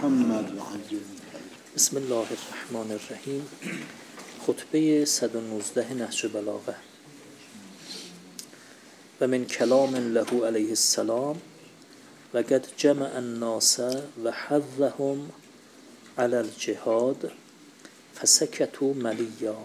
محمد و عجل. بسم الله الرحمن الرحیم. خطبه 119 نهج بلاغه. و من کلام له علیه السلام و قد جمع الناس و حضهم علی الجهاد فسکتوا ملیا.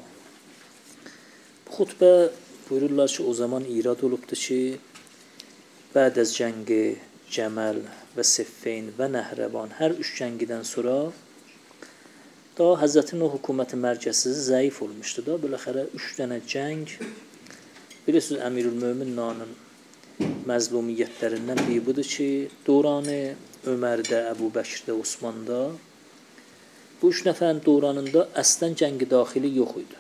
Xutbə buyururlar ki, o zaman irad olubdur ki, bəd az cəngi Cəməl və Siffin və Nəhrəvan hər üç cəngidən sonra da Həzrətin o hökuməti mərkəzsiz zəif olmuşdu da. Biləxərə üç dənə cəng, bilirsiniz Əmirülmöminlərin məzlumiyyətlərindən biri budur ki, döranı Ömərdə, Əbu Bəkirdə, Osmanda bu üç nəfərin döranında əslən cəngi daxili yox idi.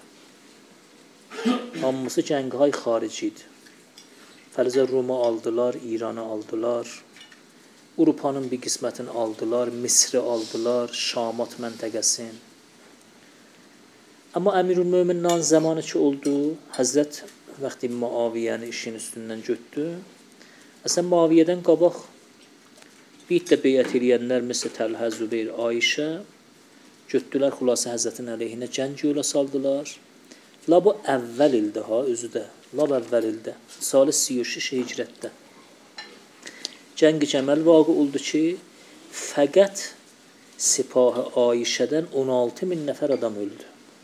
Hamısı cənghay xarici idi. Fərzə Rumu aldılar, İranı aldılar, Avropanın bir qismətini aldılar, Misri aldılar, Şamat məntəqəsini. Amma Əmirülmöminlərin zamanı ki oldu, Həzrət vaxtı Muaviyyəni işin üstündən götdü. Əslən Muaviyyədən qabaq bir də beyət eləyənlər məsəl Təlhə, Zübeyir, Ayşə götdülər, xülasə Həzrətin əleyhinə cəng yola saldılar. La bu əvvəl ildə ha, özü də, lab əvvəl ildə, salı 33 hicrətdə. Cəng-i Cəməl vaqı oldu ki, fəqət Sipah-ı Ayşədən 16.000 nəfər adam öldü.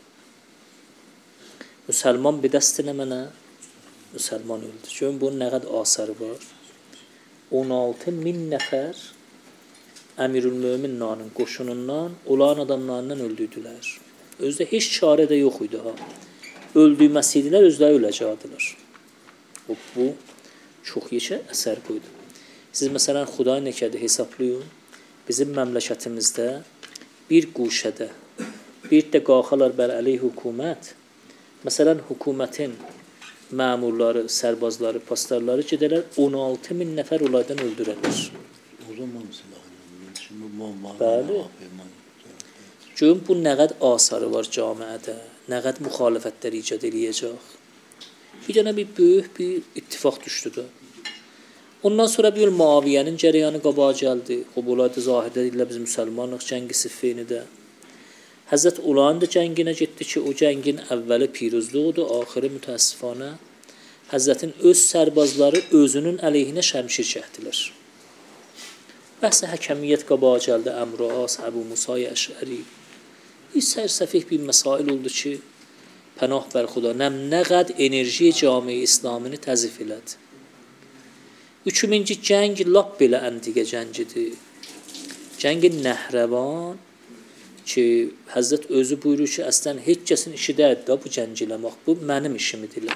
Müsəlman bir dəstinə mənə, müsəlman öldü. Görün bunun nə qədər asarı var. 16.000 nəfər Əmirülmöminlərin qoşunundan, olan adamlarından öldürdülər. Özdə heç çarə də yox idi ha. Öldürməsiydilər, özləri öləcəkdilər. Bu çox yeşə əsər buydu. Siz məsələn Xuday nəkədi hesablayın. Bizim məmləkətimizdə bir quşədə, bir də qalxalar bəl əleyh hökumət. Məsələn hökumətin məmurları, sərbazları, pastarları gedələr 16.000 nəfər olaydan öldürərlər. O zaman silahlı. Bəli. Görün bu nə qədər asarı var camiədə, nə qədər müxalifətlər icad eləyəcək. Bir dənə bir böyük bir ittifaq düşdü də. Ondan sonra bir Muaviyyənin cərəyanı qabağa gəldi. O olayda zahirdə deyirlər biz müsəlmanıq, cəngi Siffini də. Həzrət Ulan da cənginə getdi ki, o cəngin əvvəli piruzluqdur, axırı mütəəssifanə Həzrətin öz sərbazları özünün əleyhinə şəmşir çəkdilər. Bəhsə həkəmiyyət qabağa gəldi, Əmr-i As, Əbu Musay Əşəri. Bir sərsəfih bir məsail oldu ki, pənah bər Xuda, nə qəd enerji cami İslamını təzif elədi. Üçüncü cəng lap belə əndiqə cəngidir. Cəngi Nəhrəvan ki, Həzrət özü buyurur ki, əslən heç kəsin işi deyil da bu cəng eləmək, bu mənim işimidir.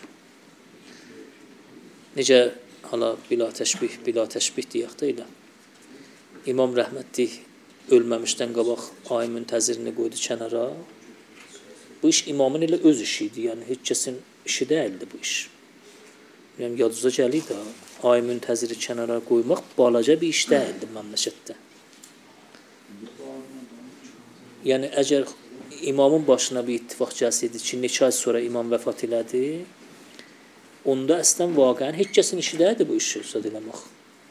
Necə hala bila təşbih deyək də elə. İmam rəhmətli ölməmişdən qabaq ay müntezirini qoydu kənara. Bu iş imamın elə öz işi idi, yəni heç kəsin işi deyildi bu iş. Yəni yadınıza gəlir də, ay münteziri kənara qoymaq balaca bir iş deyildi məmləkətdə. Yəni əgər imamın başına bir ittifaq gəlsəydi ki, neçə ay sonra imam vəfat elədi, onda əslən vaqəən heç kəsin işi deyildi bu işi üstad eləmək.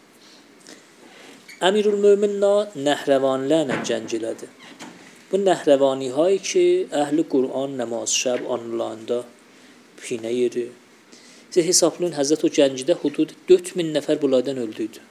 Əmirülmöminlər Nəhrəvanilərlə cəng elədi. Bu Nəhrəvanihayı ki, əhli Qur'an, nəmaz, şəb anılarında pinə yeri. Siz hesablayın, Həzrət o cəngdə hudud 4.000 nəfər bulardan öldüydü.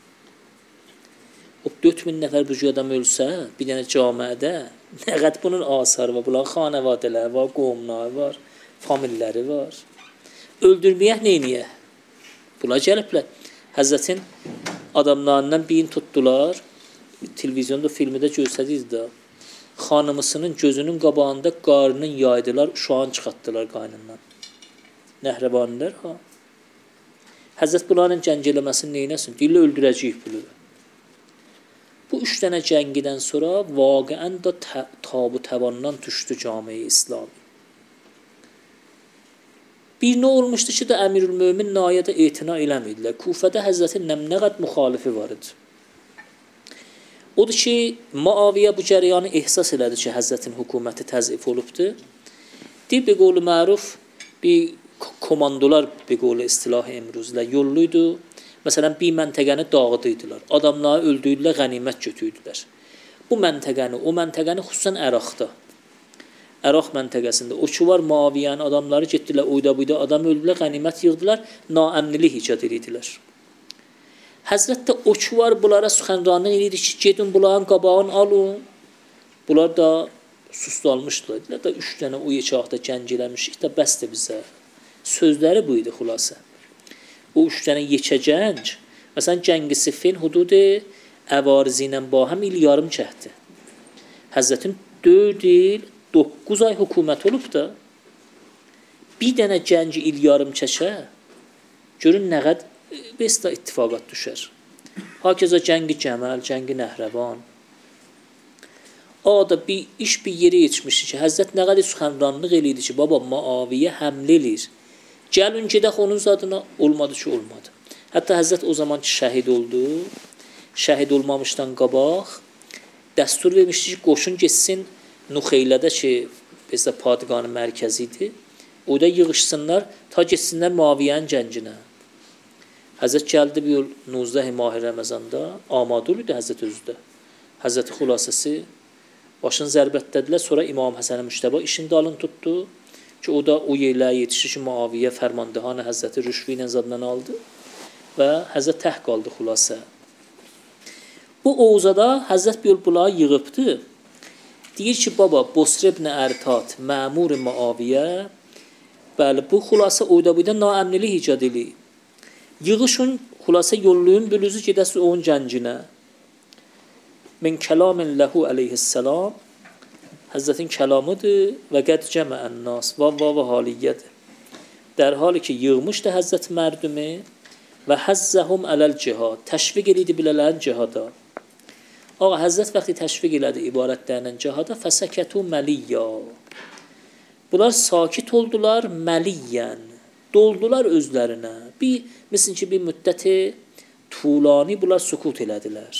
O 4.000 nəfər bu adam ölsə, bir dənə camiədə, nə qədər bunun asarı var, bunların xanəvadələri var, qohumları var, familləri var. Öldürməyək neyniyə? Bunlar gəliblər. Həzrətin adamlarından birini tutdular, televizyonda filmdə göstərdilər də, xanımısının gözünün qabağında qarnının yaydılar, uşağını çıxartdılar qaynından. Nəhrəvanilər ha. Həzrət bunların cəng eləməsini neynəsin? Deyirlər öldürəcəyik bunu. Bu üç dənə cəngidən sonra vaqəən də tabu təvandan düşdü cami-i İslami. Bir nə olmuşdu ki, də Əmirülmömin nayədə etina eləmədilər. Kufədə Həzrətin nə qədər müxalifi var idi. Odur ki, Muaviyyə bu cərəyanı ehsas elədi ki, Həzrətin hökuməti təzif olubdur. Deyib, bir qolu məruf, bir komandolar, bir qolu istilah emruzlər yolluydu. Məsələn, bir məntəqəni dağıdıydılar. Adamları öldürdülər, qənimət götürdülər. bu məntəqəni, o məntəqəni xüsusən Əraqda, Əraq məntəqəsində o ki var Muaviyyənin adamları getdilər, oyda buyda adam öldülər, qənimət yığdılar, naəmnilik icad edirdilər. Həzrət də o ki var bunlara süxənranlıq edirdi ki, gedin bunların qabağını alın. Bunlar da susdalmışdılar. Dedilər da 3 dənə o yekağda gəng eləmişik də bəsdir bizə. Sözləri bu idi xülasə. O 3 dənə yekə gəng, məsələn Cəngi Siffin hududu əvarizi ilə bahəm il yarım çəkdi. Həzrətin 4 il 9 ay hökumət olub da bir dənə gənci il yarım çəkə görün nə qəd besta ittifaqat düşər. Hakeza Cəngi Cəməl, Cəngi Nəhrəvan. O da bir iş bir yerə yetişmişdi ki, Həzrət nə qədər süxənranlıq eləyirdi ki, baba Muaviyyə həmlə eləyir. Gəlin gedək onun zadına, olmadı ki, olmadı. Hətta Həzrət o zaman ki, şəhid oldu. Şəhid olmamışdan qabaq dəstur vermişdi ki, qoşun getsin Nuxeylədə ki, bizdə padğanın mərkəzi idi. Orada yığışsınlar, ta getsinlər Muaviyyənin gəncinə. Həzrət gəldi bir yıl 19 Mah Ramazanda, amadə oluydu Həzrət özü də. Həzrəti xülasəsi başını zərbətdədilər, sonra İmam Həsən Müştəba işin dalını tutdu ki, o da o yerlərə yetişdi ki, Muaviyyə fərmandıhanı Həzrəti rüşvü ilə zadından aldı və Həzrət tək qaldı xülasə. Bu Oğuzada Həzrət bir yol bulağı yığıbdı. Deyir ki, baba, Bosr ibn Ərtat, məmur Muaviyyə, bəli, bu xülasə oyda buyda naəmnilik icad eləyir. Yığışın, xülasə yollayın, bülüzü gedəsi onun gəncinə. Min kəlamin ləhu əleyhissalam, Həzrətin kəlamıdır və qəd cəməən nas, və haliyyədir. در حالی ki, yığmışdı Həzrət mərdumi və həzzəhum ələl cihad, təşviq edirdi bilələrin cihada. Ağa, Həzrət vaxtı təşviq elədi ibarətlərinin cihada, fəsəkətu məliyyə. Bunlar sakit oldular məliyyən, doldular özlərinə. Məsələn ki, bir müddəti tulani bunlar sükut elədilər.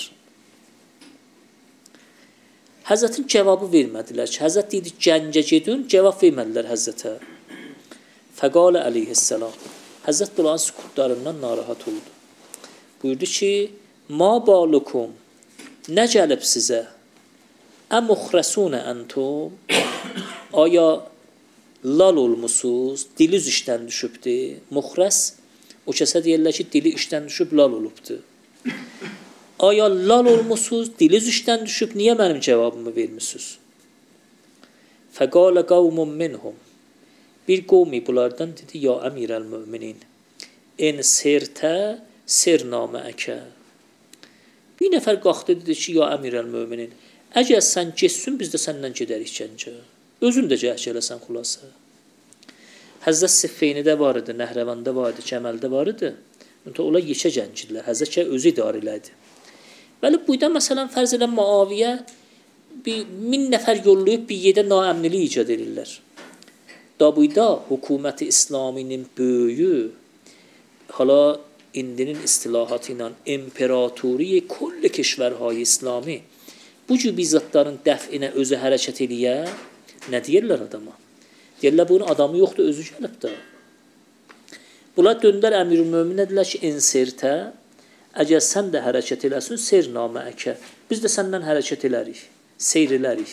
Həzrətin cavabı vermədilər ki, Həzrət deyildi, gəncə gedin, cavab vermədilər Həzrətə. Fəqalə əleyhissalam. Həzrət bunların sükutlarından narahat oldu. Buyurdu ki, ma balukum, nə gəlib sizə? Əmuxrəsunə əntum, aya lal olmusunuz, dili işdən düşübdür. Muxrəs, o kəsə deyirlər ki, dili işdən düşüb, lal olubdur. Aya lal olmusunuz, dili işdən düşüb, niyə mənim cavabımı vermişsiniz? Fəqalə qavmun minhum. Bir qovmi bunlardan dedi, ya əmirəl müminin, en sirtə sirnamə əkə. Bir nəfər qalxdı dedi ki, ya əmirəl müminin, əgər sən getsin, biz də səndən gedərik gəncə. Özün də cəhk eləsən xülasə. Həzrət Siffeynidə var idi, Nəhrəvanda var idi, Kəməldə var idi. Onlar yekə gəncdirlər, Həzrət ki, özü idarə elədi. Bəli, buyda məsələn, fərz elə Muaviyyə 1000 nəfər yollayıb bir yerdə naəmnilik icad edirlər. Da buyda hökuməti İslaminin böyüyü, hala indinin istilahatı ilə imperatoriyi kulli keşvərhay İslami bu cür bizzatların dəfinə özü hərəkət eləyə, nə deyirlər adama? Deyirlər, bunun adamı yoxdur, özü gəlib də. Bunlar döndər əmir-ül-mömin edirlər ki, insirtə, əgər sən də hərəkət eləsin, sernamə əkə, biz də səndən hərəkət elərik, seyr elərik.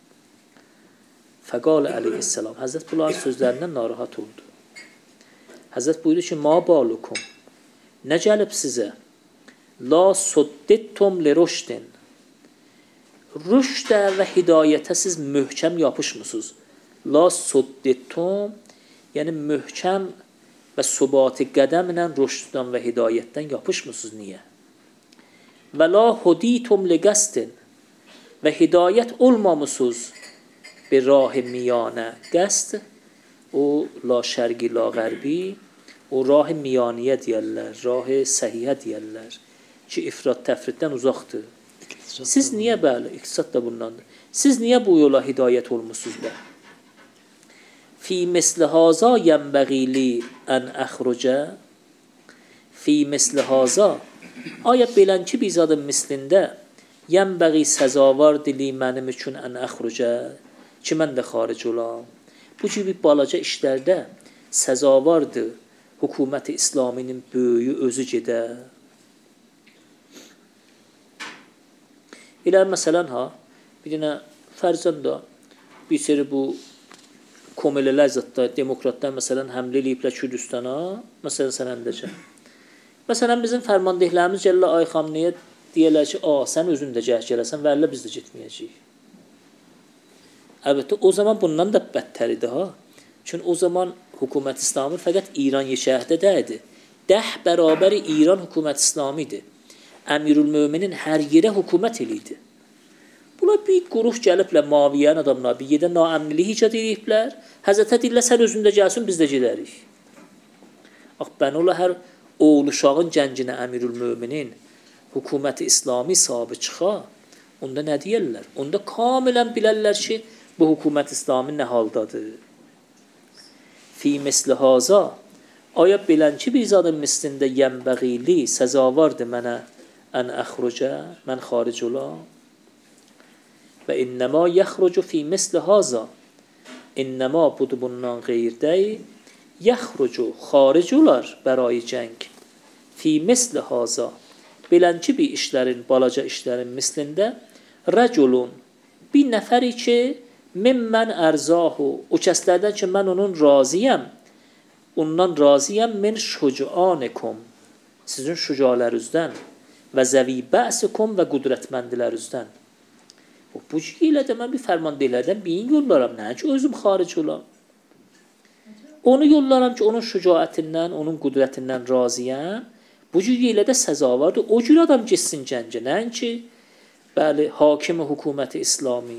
Fəqalə əleyhissalam, Həzrət bunların sözlərindən narahat oldu. Həzrət buyurdu ki, ma balukum, nə gəlib sizə? La suddittum li rüşdin. Rüşdə və hidayətə siz möhkəm yapışmısınız. La suddittum, yəni möhkəm və subati qədəmlə rüşddən və hidayətdən yapışmısınız, niyə? Və la huditum li qəstin və hidayət olmamışsınız bir rah miyanə. Qəst, o la şərqi, la qərbi, o rah miyaniyə deyərlər, rah səhiyyə deyərlər ki, ifrat təfriddən uzaqdır. Siz niyə bəli, iqtisad da bundandır. Siz niyə bu yola hidayət olmuşsunuz da? Fi misli haza yənbəğili ən əxrucə. Fi misli haza. Aya belən ki, biz adım mislində yənbəği səzavar dili mənim üçün ən əxrucə. Ki, mən də xaric olam. Bu kimi balaca işlərdə səzavardır hökuməti İslaminin böyüyü özü gedə. Elə məsələn, bir dənə fərzəndə bir seri bu komelələr zətdə demokratlar məsələn həmlə eləyiblər Kürdistana, məsələn sənəndəcə. Məsələn bizim fərmandehlərimiz gəlirlər Ay Xamneyə deyirlər ki, sən özün də gələrsən, vəllə biz də getməyəcəyik. Əlbəttə o zaman bundan da bədtər idi ha. Çünki o zaman hökumət İslamı fəqət İran şəhərdə deyildi. 10 bərabəri İran hökumət İslamı idi. Əmirülmöminin hər yerə hökumət eləyirdi. Bunlar bir quruq gəliblər Maviyənin adamlar, bir yerdə naəmnilik icad ediblər. Həzrətə deyirlər, sən özün də gəlsin, biz də gedərik. Bən ola hər oğul uşağın cəncinə Əmirülmöminin hökuməti İslami sahibi çıxa, onda nə deyirlər? Onda kamilən bilərlər ki, bu hökumət İslami nə haldadır? Fi misli haza, aya bilən ki, bir zadın mislində yənbəğili, səzavardır mənə ən əxrucə, mən xaric olam. Və innəma yəxrucu fi misli haza, innəma budur bundan qeyrdəyi, yəxrucu, xaric olar bərai cəng. Fi misli haza, bilən ki, bir işlərin, balaca işlərin mislində, rəculun, bir nəfəri ki, mimmən ərzahu, o kəslərdən ki, mən onun razıyəm, ondan razıyəm, min şücuanikum, sizin şücalərinizdən və zəvi bəsikum və qudrətməndilərinizdən. Bu ilə də mən bir fərmandehlərdən birini yollaram, nə ki, özüm xaric olam. Onu yollaram ki, onun şücaətindən, onun qudrətindən razıyəm, bu ilə də səzavardır. O cür adam geçsin gəncə, nə ki, bəli, hakimi hökuməti İslami.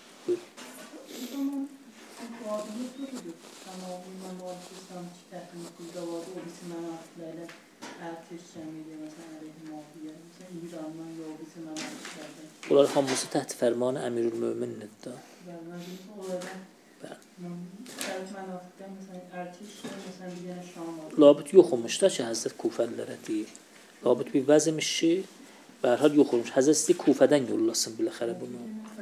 Bunlar hamısı təhti fərmanı Əmirülmömindir də. Labıt yox olmuş da ki, Həzrət Kufəlilərə deyir. Labıt bir vəz imiş ki, bərhal yox olmuş. Həzrət sizi Kufədən yollasın biləxərə bunu.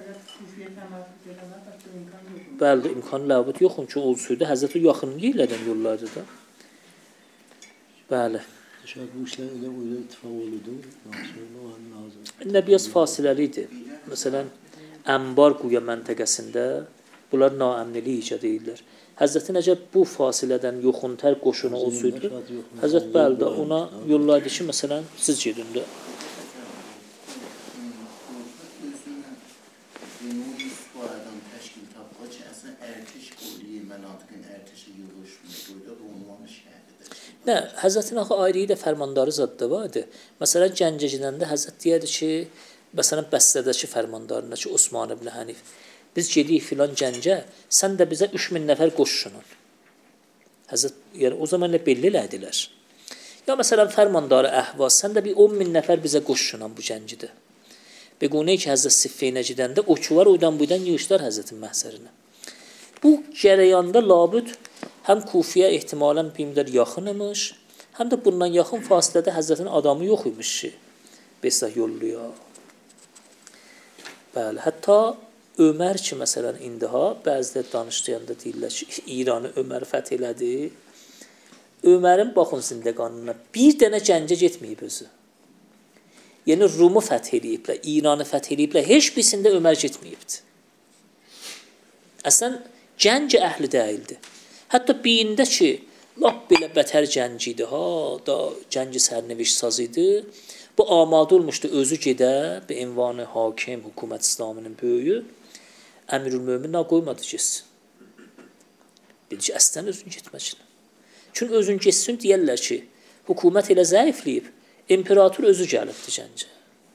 Bəli, imkanı labıt yox olmuş. Olsaydı Həzrət o yaxınlığı ilədən yollardı da. Bəli. Şayət bu işlər elə ittifaq olurdu. İndə biraz fasiləli idi. Məsələn, Ənbar Quya məntəqəsində bunlar naəmnilik icad edirlər. Həzrəti Nəcəb bu fasilədən yoxuntər qoşunu olsaydı, Həzrət bəli də ona yollaydı ki, məsələn, siz gedin də. Nə, Həzrətin axı ayrığı da fərmandarı zadda var idi. Məsələn, Gəncə gedəndə Həzrət deyərdi ki, məsələn, Bəstədəki fərmandarına ki, Osman ibn Hənif, biz gedirik filan Gəncə, sən də bizə 3000 nəfər qoşuşunun. Həzrət, yəni o zaman belli elədilər. Ya məsələn, fərmandarı Əhvaz, sən də bir 10.000 nəfər bizə qoşuşunan bu Gəncidə. Bequnə ki, Həzrət Siffeynə gedəndə oçular oydan buydan yığışlar Həzrətin məhzərinə. Bu cərəyanda labüd həm Kufiyə ehtimalən bir qədər yaxın imiş, həm də bundan yaxın fasilədə Həzrətin adamı yox imiş ki, beslah yolluya. Bəli, hətta Ömər ki, məsələn, indiha bəzidə danışdıyanda deyirlər ki, İranı Ömər fəth elədi. Ömərin baxın zindəqanına bir dənə Gəncə getməyib özü. Yəni, Rumu fəth eləyiblər, İranı fəth eləyiblər, heç birisində Ömər getməyibdir. Əslən, Gəncə əhli deyildi. Hətta birində ki, lap belə bətər gənc idi, da gənci sərnəviş saz idi. Bu amadə olmuşdu, özü gedə, bir ünvanı hakim, hökumət İslamının böyüyü. Əmirülmömin qoymadı getsin. Dedi ki, əslən özün getməsin. Çünki özün getsin deyərlər ki, hökumət elə zəifləyib, imperator özü gəlibdi gəncə.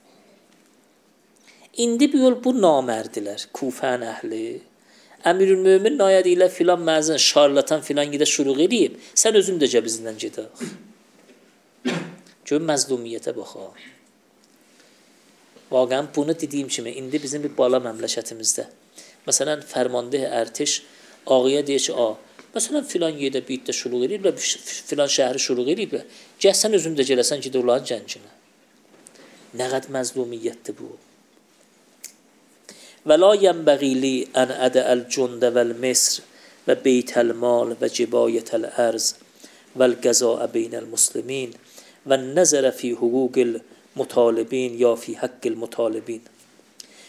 İndi bir yol bu namərdilər, Kufən əhli. Əmirülmömin nayəd ilə filan məzən, şarlatan filan gedə şuruq edib, sən özün də bizdən gedək. Gör məzlumiyyətə baxaq. Vaqən bunu dediyim kimi, indi bizim bir bala məmləkətimizdə. Məsələn, fərmandeh ərtiş ağıya deyir ki, məsələn, filan yerdə bir də şuruq ediblər, filan şəhəri şuruq ediblər, gəl sən özün də gələsən gedə onların cəncinə. Nə qəd məzlumiyyətdir bu? Və la yənbəğili ən ədəəl cündə vəl-misr və beytəl-mal və cibayətəl ərz vəl-qəzaə beynəl-muslimin və nəzərə fi hüquqil mutalibin ya fi haqqil mutalibin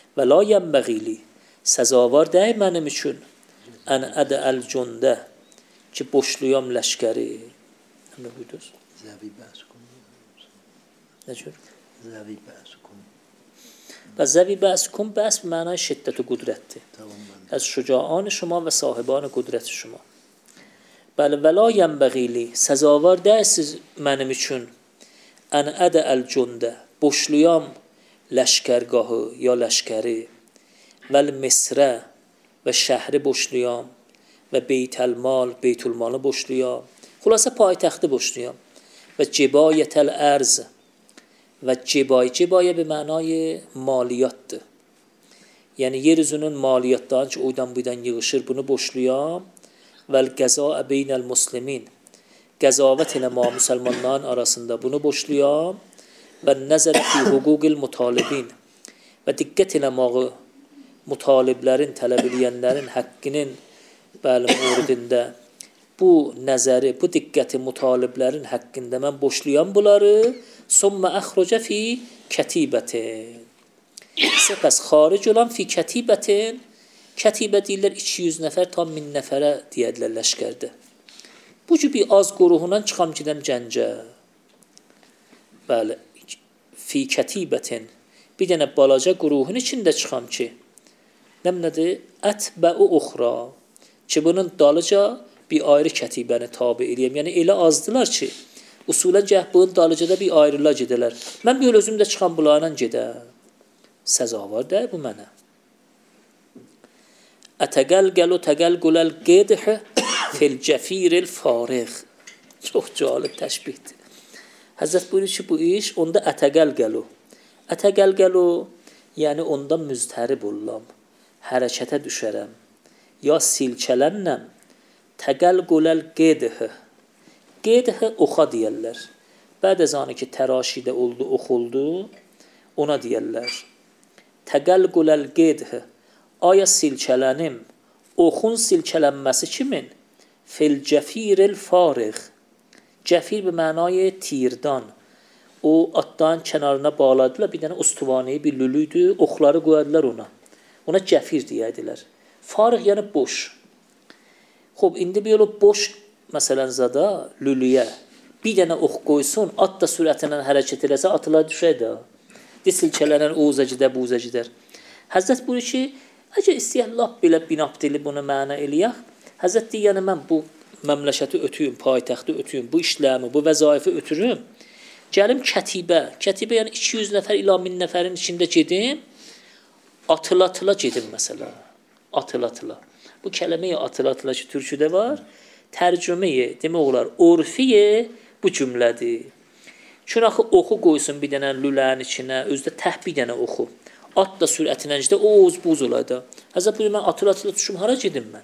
Və la yənbəğili, səzavar deyil mənim üçün, ən ədəəl cündə, ki boşluyam ləşkəri. Nə buyurdur? Zəvi bəs konu. Nə cür? Zəvi bəs konu. Və zəvi bəs konu bəs bir mənay şiddət-i qudrətdir. از شجاعان شما و صاحبان قدرت شما. بله ولا ینبغیلی سزاوار دست منم üçün ان ادع الجنده boşluyam لشکرگاه یا لشکری ول مصر و شهر boşluyam و بیت المال بیت المال boşluyam خلاصه پایتخت boşluyam و جبایت الارض و جبایه به معنای مالیات yəni yeryüzünün maliyyatdan ki oydan buydan yığışır bunu boşluyam vel qəza beynəl muslimin qəzavət eləmə müsəlmanların arasında bunu boşluyam və nəzər fi hüquqil mutalibin və diqqət eləməyi mutaliblərin, tələb edənlərin haqqının bəli mövridində bu nəzəri, bu diqqəti mutaliblərin haqqında mən boşluyam bunları summa əxrucə fi kətibətin Səpəs xaric olan fi kətibətin, kətibə deyirlər 200 nəfər tam 1000 nəfərə deyədilər ləşkərdə. Bu gibi az qoruğundan çıxam gedəm gəncə. Bəli, fi kətibətin bir dənə balaca qoruğun içində çıxam ki, nədir? Ətbəu uxra ki bunun dalıca bir ayrı kətibəni tabi eləyəm. Yəni elə azdılar ki, usulən cəhbığın dalıcada bir ayrıla gedələr. Mən bir özüm də çıxam bunlarla gedəm. Səzavar deyil bu mənə. Ətəqəlqəl o təqəlqüləl qedh fil cəfiril fariq. Çox cəlib təşbihdir. Həzrət buyurur ki, bu iş onda ətəqəlqəl o. Ətəqəlqəl o, yəni onda müztərib olam, hərəkətə düşərəm. Ya silkələnnəm, təqəlqüləl qedh. Qedh oxa deyərlər. Bəd az anı ki, təraşidə oldu, oxuldu, ona deyərlər. Təqəlqüləl qedh, aya silkələnim, oxun silkələnməsi kimin? Fil cəfiril fariq. Cəfir bir mənaya tirdan. O atdan kənarına bağladılar, bir dənə ustuvaneyi bir lülüydü, oxları qoyadılar ona. Ona cəfir deyədilər. Fariq yəni boş. Xob, indi bir yolu boş, məsələn zada, lülüyə bir dənə ox qoysun, at da sürətlə hərəkət eləsə, atıla düşər də. Silkələnən o uza gedər, bu uza gedər. Həzrət buyurur ki, əgər istəyən lap belə binabdili bunu məna eləyək, Həzrət deyir, yəni mən bu məmləkəti ötüyüm, paytaxtı ötüyüm, bu işləmi, bu vəzaifi ötürüm, gəlim kətibə, yəni 200 nəfər ila 1000 nəfərin içində gedim, atıla-tıla gedim məsələ, atıla-tıla. Bu kələməyə atıla-tıla ki, türküdə var, tərcüməyə, demək olar, orfiyə bu cümlədir. Çünki axı oxu qoysun bir dənə lülənin içinə, özdə təh bir dənə oxu. At da sürətinə gedə, o buz olaydı. Həzrət buyur, mən atıla-tıla düşüm, hara gedim mən?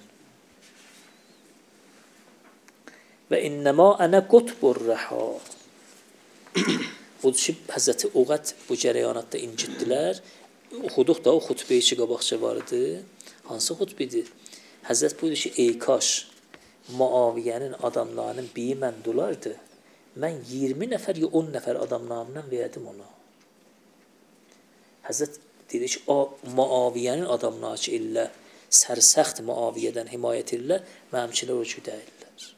Və innəmə ənə qutbur rəha. Odur ki, Həzrəti Oğət bu cərəyanatda incitdilər. Oxuduq da, o xutbəyi ki, qabaqca vardı. Hansı xutbidir? Həzrət buyurdu ki, ey kaş, Muaviyyənin adamlarının biri mən dolardı. Mən 20 nəfər ya 10 nəfər adamlarımla verdim ona. Həzrət dedi ki, Muaviyyənin adamları ki, illə sərsəxt Muaviyyədən himayət edirlər, mənimkilər o ki, deyirlər.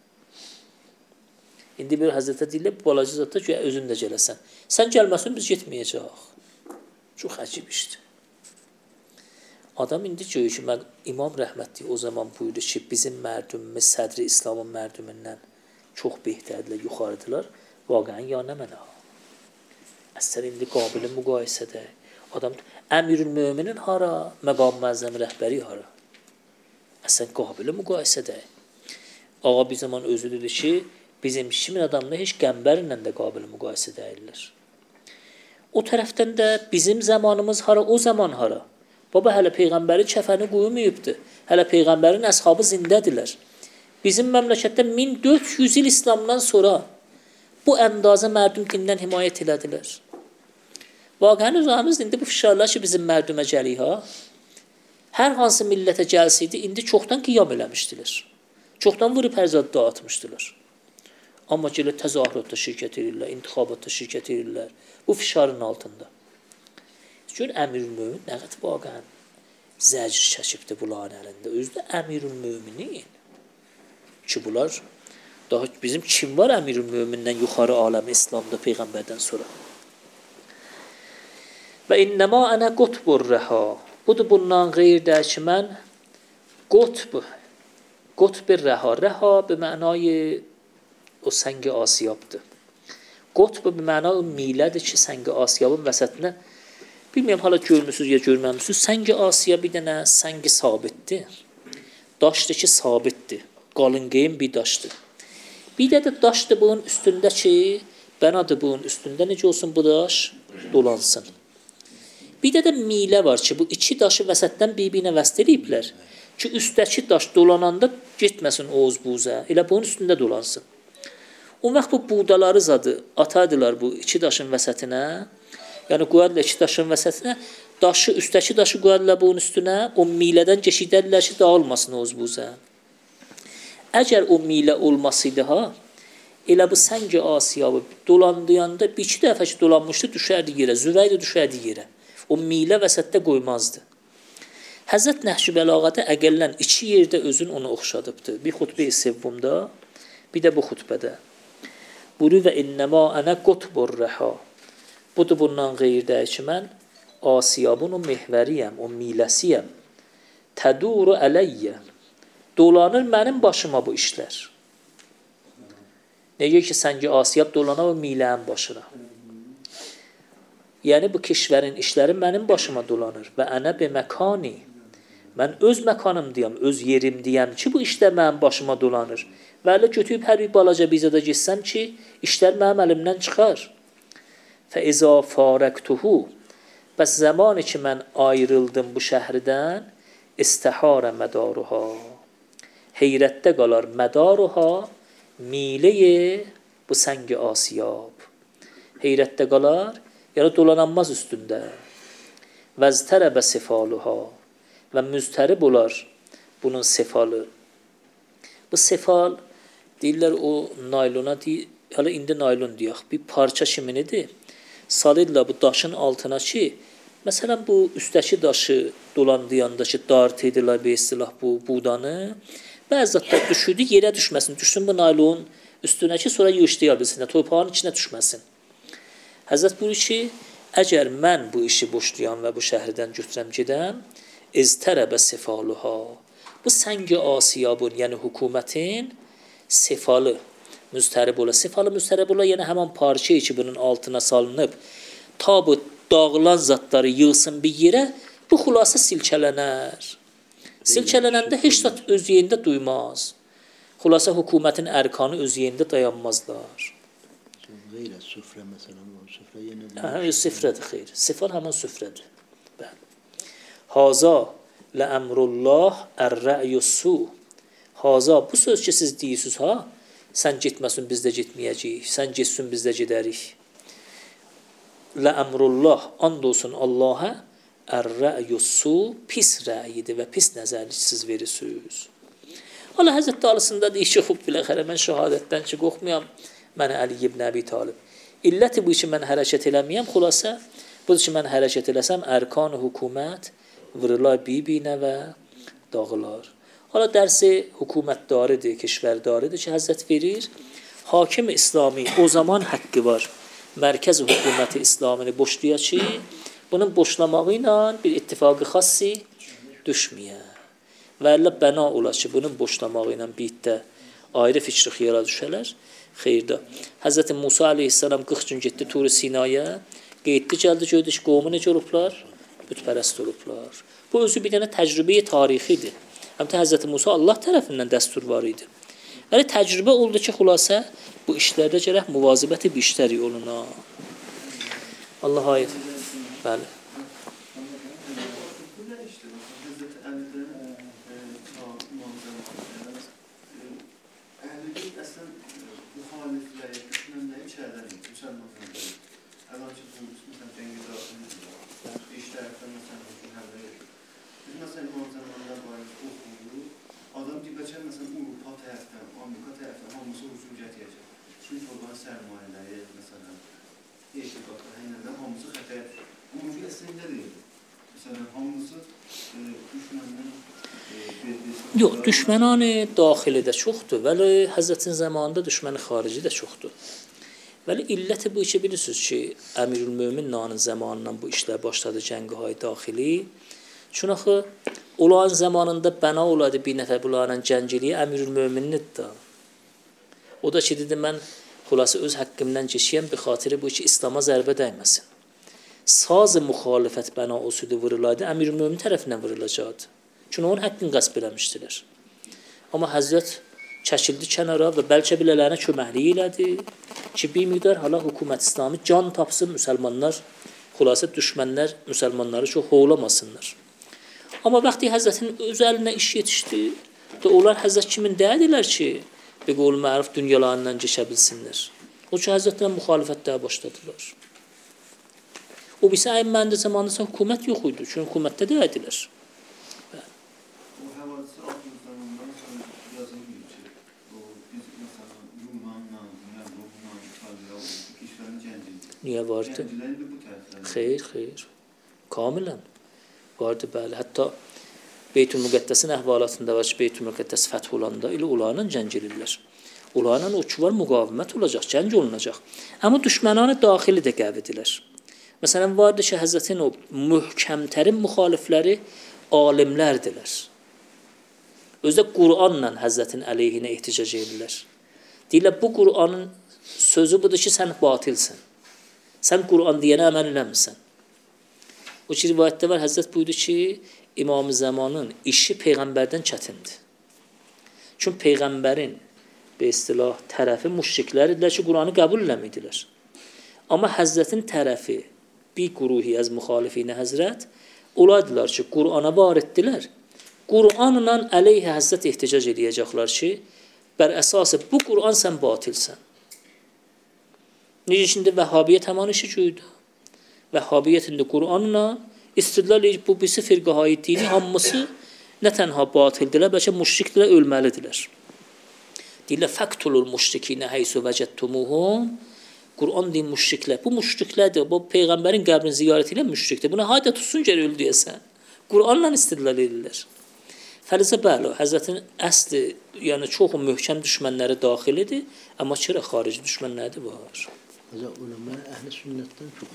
İndi bir Həzrətə deyirlər, bu balaca zatda ki, özün də gələsən. Sən gəlməsin, biz getməyəcək. Çox əcib işdir. Adam indi görür ki, İmam Rəhmətli o zaman buyurdu ki, bizim mərdumimiz sədri İslamın mərdumindən çox behtərdirlər, yuxarıdırlar. Vaqəən ya nə mənə? Əsər indi qabilin müqayisədə. Adam, əmirül möminin hara, məqam məzzəm rəhbəri hara? Əsər qabilin müqayisədə. Ağa bir zaman özü dedi ki, bizim kimin adamla heç qəmbərlə də qabilin müqayisə deyirlər. O tərəfdən də bizim zamanımız hara, o zaman hara? Baba, hələ Peyğəmbərin kəfəni qoymayıbdır. Hələ Peyğəmbərin əshabı zindədirlər. Bizim məmləkətdə 1400 il İslamdan sonra bu əndazə mərdum dindən himayət elədilər. Vaqəən özümüz indi bu fişarlar ki, bizim mərdumə gəlik, ha? Hər hansı millətə gəlsəydi, indi çoxdan qiyam eləmişdilər. Çoxdan vurub hərzad dağıtmışdılar. Amma gələ təzahüratda şirkət edirlər, intixabatda şirkət edirlər. Bu fişarın altında. Gör Əmirül-Mömin nə qədər vaqəən zəcr çəkibdir bunların əlində. Özü də Əmirül-Möminin ki, bunlar daha bizim kim var Əmirül-Mömindən yuxarı aləmi İslamda Peyğəmbərdən sonra? Və innəmə ənə qutbur rəha. Budur bundan qeyr-də ki, mən qutb rəha. Rəha be mənayı o səng-i asiyabdır. Qutb be mənayı milədir ki, səng-i asiyabın vəsətində bilmirəm, hala görmüsünüz ya görməmişsiniz. Səng-i asiya bir dənə səng-i sabitdir. Daşdır ki, sabitdir. Qalın qeym bir daşdır. Bir də daşdır bunun üstündə ki, bənadır bunun üstündə necə olsun bu daş? Dolansın. Bir də milə var ki, bu iki daşı vəsətdən bir-birinə vəsd ediblər ki, üstdəki daş dolananda getməsin oğuz buza, elə bunun üstündə dolansın. O vaxt bu buğdaları zadı ataydılar bu iki daşın vəsətinə, yəni qoyardılar iki daşın vəsətinə, daşı, üstdəki daşı qoyardılar bunun üstünə, o milədən geçidərlər ki, dağılmasın oğuz buza. Əgər o milə olmasıydı ha, elə bu səng-i asiyabı dolandıyanda bir iki dəfə ki dolanmışdı, düşərdi yerə, zürəydi düşərdi yerə. O milə vəsətdə qoymazdı. Həzrət Nəhşü Bəlağədə əqəllən iki yerdə özün onu oxşadıbdır. Bir xutbə-i sevvumda, bir də bu xutbədə. Buru və innəmə ənə qutbur rəha. Budur bundan qeyirdə ki, mən asiyabın o mehvəriyəm, o miləsiyəm. Təduru ələyyə. Dolanır mənim başıma bu işlər. Necə ki, səngi asiyab dolanar o milənin başına. Yəni, bu kişvərin işləri mənim başıma dolanır. Və ənə be məkani. Mən öz məkanım deyəm, öz yerim deyəm ki, bu işlər mənim başıma dolanır. Və elə götürüb hər bir balaca bizada getsəm ki, işlər mənim əlimdən çıxar. Fəizə farəqtuhu. Bəs zamanı ki, mən ayrıldım bu şəhridən, istəharə mədaruha. Heyrətdə qalar mədaruha, miləyə bu səng-i asiyab. Heyrətdə qalar, yəni dolananmaz üstündə. Vəztərəbə sefaluha. Və müztərib olar bunun sefalı. Bu sefal, deyirlər o naylona, hələ indi naylon deyək, bir parça kiminidir. Salırlar bu daşın altına ki, məsələn bu üstəki daşı dolandıyanda ki, dart edirlər bir istilah bu buğdanı. Bəzi zatlar düşürdü, yerə düşməsin, düşsün bu naylon üstünə ki, sonra yığışdıya bilsin, torpağın içinə düşməsin. Həzrət buyurur ki, əgər mən bu işi boşlayam və bu şəhərdən götürəm gedəm, iztərəbə sefaluha. Bu səng-i asiyabın, yəni hökumətin sefalı, müstərib ola. Sefalı, müstərib ola, yəni həman parçayı ki, bunun altına salınıb, ta bu dağılan zatları yığsın bir yerə, bu xulasa silkələnər. Silkələnəndə heç zat öz yerində duymaz. Xulasa hökumətin ərkanı öz yerində dayanmazlar. Qeyrə, süfrə məsələn, o süfrə yenə deyir. Süfrədir, xeyr. Sifar həman süfrədir. Haza ləəmrullah ər-rə'yussu. Haza, bu söz ki, siz deyirsiniz, ha? Sən getməsin, biz də getməyəcəyik. Sən getsin, biz də gedərik. Ləəmrullah, and olsun Allaha, ər-rə'yussu, pis rəyidir və pis nəzərlik siz verirsiniz. Allah Həzrət Talısında deyir ki, xub biləxərə, mən şəhadətdən ki, qorxmayam, mənə Əli ibn Əbi Talib. İlləti bu ki, mən hərəkət eləməyəm, xulasa, budur ki, mən hərəkət eləsəm, ərkan-ı hökumət vırılar bir-birinə və dağılar. Hala dərsi hökumətdaridir, keşvərdaridir ki, Həzrət verir. Hakim İslami o zaman haqqı var. Mərkəz hökuməti İslamini boşluya ki, bunun boşlamağı ilə bir ittifaqı xassi düşməyə. Və əllə bəna ola ki, bunun boşlamağı ilə birdə ayrı fikri xiyara düşələr. Xeyirdə. Həzrət Musa aleyhissalam 40 gün getdi Tur-i Sinaya, qeyddi, gəldi, gördü ki, qovumu necə olublar? Bütpərəst olublar. Bu özü bir dənə təcrübəyə tarixidir. Həmdə Həzrət Musa Allah tərəfindən dəstur var idi. Yəni, təcrübə oldu ki, xülasə, bu işlərdə gərək müvazibəti bir işləri oluna. Allah ayır. Bəli. Sərmayələri, məsələn, eşit baxır, həyəndən hamısı xətər. Ümumi əslində deyil. Yox, düşmənan daxili də çoxdur, bəli Həzrətin zamanında düşmən xarici də çoxdur. Bəli illəti bu işi bilirsiniz ki, Əmirülmömin Nanın zamanından bu işlər başladı, cəngəhay daxili. Çünki axı onların zamanında bəna oladı bir nəfər bunların cəngiliyə Əmirülmömindir də. O da ki dedi mən xülasə öz haqqımdan keçiyəm bir xatirə bu işi İslam'a zərbə dəyməsin. Saz-ı müxalifət bəna usulü vuruladı, Əmirülmömin tərəfindən vurulacaqdı. Çünki onun haqqını qəsb eləmişdilər. Amma Həzrət çəkildi kənara və bəlkə bilələrinə köməklik elədi ki, bir miqdar hala hökumət İslami can tapsın, müsəlmanlar, xülasə düşmənlər müsəlmanları çox hovlamasınlar. Amma vaxtı Həzrətin öz əlinə iş yetişdi, onlar Həzrət kimin dəyədilər ki, bir qol məruf dünyalarından geçə bilsinlər. O ki, Həzrətlə müxalifətdə başladılar. O bilsə, məndə zamanında hökumət yox idi, çünki hökumətdə dəyədilər. Niyə vardı? Xeyr, xeyr. Kamilən vardı, bəli. Hətta Beytül-Müqəddəsin əhvalatında var ki, Beytül-Müqəddəs fəth olanda ilə onlarla cəng edirlər. Onlarla o ki var müqavimət olacaq, cəng olunacaq. Amma düşmənanı daxili də qəvidirlər. Məsələn, vardı ki, Həzrətin o möhkəmtərin müxalifləri alimlərdilər. Özdə Qur'anla Həzrətin əleyhinə ehticac edirlər. Deyirlər, bu Qur'anın sözü budur ki, sən batilsən. Sən Qur'an deyənə əməl eləmirsən. O ki, rivayətdə var, Həzrət buyurdu ki, İmam-ı Zamanın işi Peyğəmbərdən çətindir. Çünki Peyğəmbərin bir istilah tərəfi müşriklər idilər ki, Qur'anı qəbul eləmiydilər. Amma Həzrətin tərəfi bir quruhi az müxalifinə Həzrət olaydılar ki, Qur'ana variddirlər. Qur'anla əleyhə Həzrət ehticac edəcəklər ki, bər əsası bu Qur'an sən batilsən. Necə şimdi Vəhhabiyyət həman işi güydü. Vəhhabiyyət indi Qur'anla istidlal edib bu birisi firqəhayı dini hamısı nə tənha batildilər, bəlkə müşrikdirlər, ölməlidirlər. Deyirlər, fəqtulul müşrikinə heysu vəcəttumuhum. Qur'an deyil müşriklər. Bu müşriklərdir. Bu Peyğəmbərin qəbrini ziyarəti ilə müşrikdir. Buna hayda tutsun gəl öl deyəsən. Qur'anla istidlal edirlər. Fərizə bəli, Həzrətin əsli, yəni çoxu möhkəm düşmənləri daxilidir, amma çirə xarici düşmənləri də var. Ulema əhl-i sünnətdən çox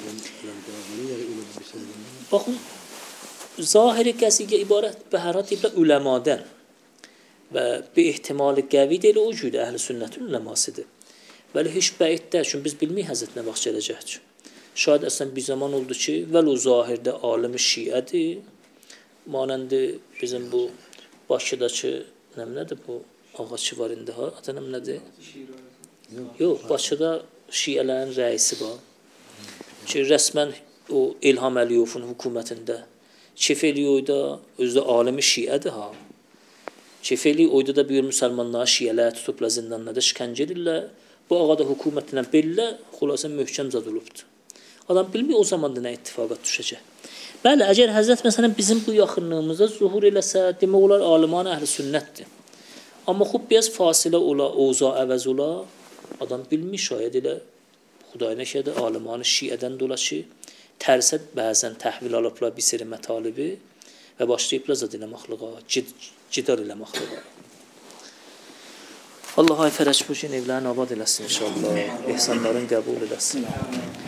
baxın, zahiri qəziyyə ibarət bəhərat deyiblər uləmadən və bir ehtimali qəvi deyil, o cüydə əhl-i sünnətin uləmasıdır. Bəli, heç bəid deyil, çünki biz bilməyik Həzrət nə vaxt gələcək. Şayad əslən bir zaman oldu ki, vəl o zahirdə alimi şiədir, manəndi bizim bu Bakıdakı, nədir bu ağaçı var indi ha, adı nədir? Yox, Bakıda şiələrin rəisi var ki, rəsmən o İlham Əliyevin hökumətində kef eləyirdi, özü də alimi şiədir ha. Kef eləyirdi da bir müsəlmanlar şiələr tutubla zindanlarda şikəncə edirlər. Bu ağada hökumətlə bellə xülasə möhkəm zad olubdur. Adam bilmir o zamanda nə ittifaqat düşəcək. Bəli, əgər Həzrət məsələn bizim bu yaxınlığımızda zuhur eləsə, demək olar aliman əhl-i sünnətdir. Amma xub biraz fasilə ola, oza əvəz ola, adam bilmir şayad elə Xudayına şeydə aliman-ı şiədən dola ki, tərsə bəzən təhvil alıblar bir seri mətalibi və başlayıblar zad eləməklığa, cidar eləməklığa. Allah ay fərəc bu gün evlərini abad eləsin inşallah, ehsanların qəbul eləsin.